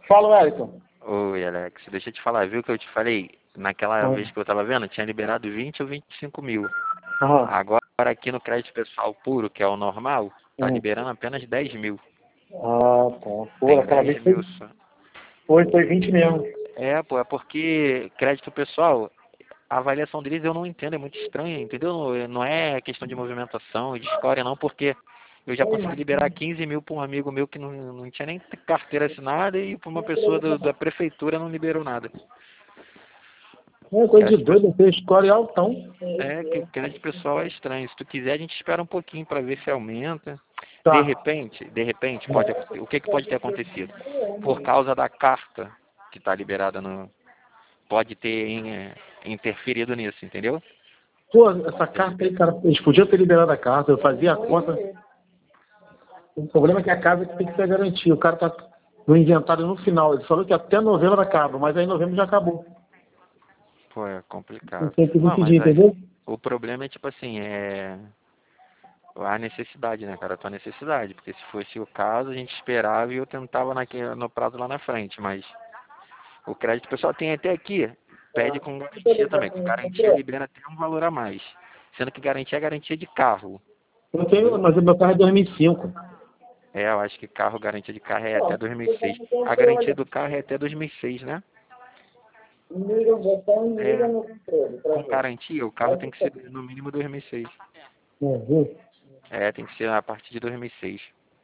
Fala, Wellington. Oi, Alex, deixa eu te falar, viu que eu te falei? Naquela vez que eu tava vendo, tinha liberado 20 ou 25 mil. Aham. Agora aqui no crédito pessoal puro, que é o normal, tá Hum. liberando apenas 10 mil. Ah, tá. Pô, Tem aquela 10 vez mil só. foi 20 mesmo. É, pô, é porque crédito pessoal, a avaliação deles eu não entendo, é muito estranha, entendeu? Não é questão de movimentação e de história não, porque eu já consegui liberar 15 mil para um amigo meu que não tinha nem carteira assinada e para uma pessoa da prefeitura não liberou nada. É coisa de Crédito, doido, tem score altão. que o crédito pessoal é estranho. Se tu quiser, a gente espera um pouquinho para ver se aumenta. Tá. De repente, o que que pode ter acontecido? Por causa da carta que está liberada no, pode ter interferido nisso, entendeu? Pô, essa carta aí, cara, eles podiam ter liberado a carta, eu fazia a conta. O problema é que a casa tem que ser garantia. O cara tá no inventário no final. Ele falou que até novembro acaba, mas aí novembro já acabou. Pô, é Não complicado. tem que Não, mas decidir, entendeu? o problema é tipo assim, é a necessidade, né, cara? A tua necessidade. Porque se fosse o caso, a gente esperava e eu tentava no prazo lá na frente, mas o crédito pessoal tem até aqui, pede com garantia também. Com garantia libera até um valor a mais. Sendo que garantia é garantia de carro, Eu tenho, entendeu? mas o meu carro é 2005. É, eu acho que carro, garantia de carro é até 2006. A garantia do carro é até 2006, né? É, com garantia, o carro tem que ser no mínimo 2006. Uhum. É, tem que ser a partir de 2006.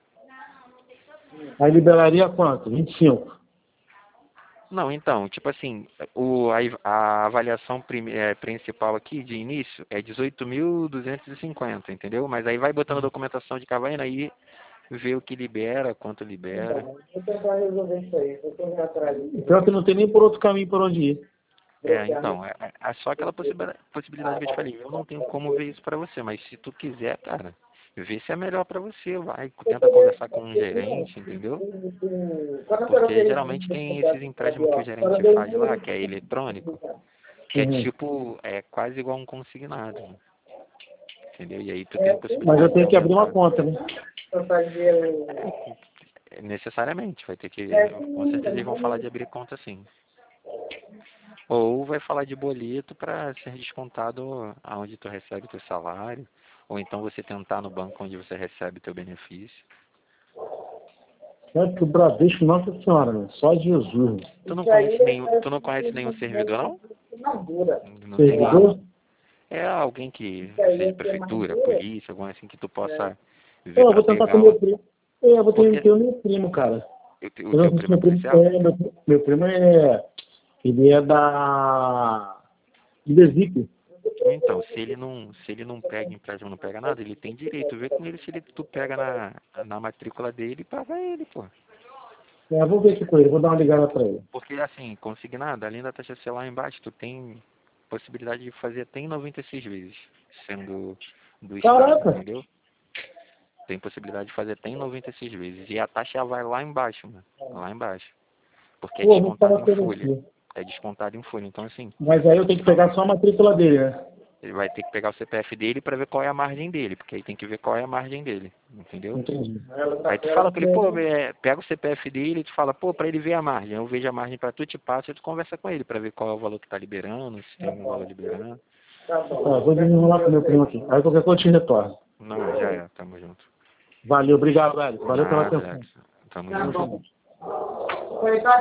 Aí liberaria quanto? 25. Não, então, tipo assim, a avaliação principal aqui de início é 18.250, entendeu? Mas aí vai botando a documentação de cavalo aí, vê o que libera, quanto libera. Vou tentar resolver isso aí. Vou correr atrás. Pior que não tem nem por outro caminho por onde ir. É, então, é só aquela possibilidade que eu te falei. Eu não tenho como ver isso pra você, mas se tu quiser, cara, vê se é melhor pra você, vai, tenta conversar com um gerente, entendeu? Porque geralmente tem esses empréstimos que o gerente faz lá, que é eletrônico, que é Uhum. tipo, é quase igual um consignado, entendeu? E aí tu tem Mas eu possibilidade de tenho que abrir uma aumentar. conta, né? Necessariamente, vai ter que, com certeza eles vão falar de abrir conta sim. Ou vai falar de boleto para ser descontado aonde tu recebe teu salário, ou então você tentar no banco onde você recebe teu benefício. É que o Bradesco, Nossa Senhora, né? Só Jesus. Né? Tu não conhece nenhum servidor não? Não tem nenhum? Servidor? É alguém que seja prefeitura, polícia, algum assim que tu possa ver Eu para vou tentar com pegá-lo. meu primo. Eu vou Porque ter o meu primo, cara. o Eu não teu sei se primo é meu primo policial? meu primo é. Ele é da. De Desípio. Então, se ele não pega empréstimo, não pega nada, ele tem direito. Vê com ele se tu pega na matrícula dele e paga ele, pô. É, vou ver aqui com ele, vou dar uma ligada pra ele. Porque assim, consignado, além da taxa C lá embaixo, tu tem possibilidade de fazer até em 96 vezes, sendo do Estado, Caraca! entendeu? Tem possibilidade de fazer até em 96 vezes. E a taxa vai lá embaixo, mano. Lá embaixo. Porque é Pô, vou descontado falar em com ele folha. aqui. É descontado em folha. Então, assim, Mas aí eu tenho que pegar só a matrícula dele, né? ele vai ter que pegar o CPF dele para ver qual é a margem dele. Porque aí tem que ver qual é a margem dele. Entendeu? Entendi. Aí tu fala com ele, pô, pega o CPF dele e tu fala, pô, pra ele ver a margem. Eu vejo a margem pra tu, te passo e tu conversa com ele pra ver qual é o valor que tá liberando, se tem algum valor liberando. Vou desenrolar com meu primo aqui. Aí qualquer coisa eu te retorno. Não, já é, tamo junto. Valeu, obrigado, velho. Valeu pela Nada, atenção. Alex. Tamo junto.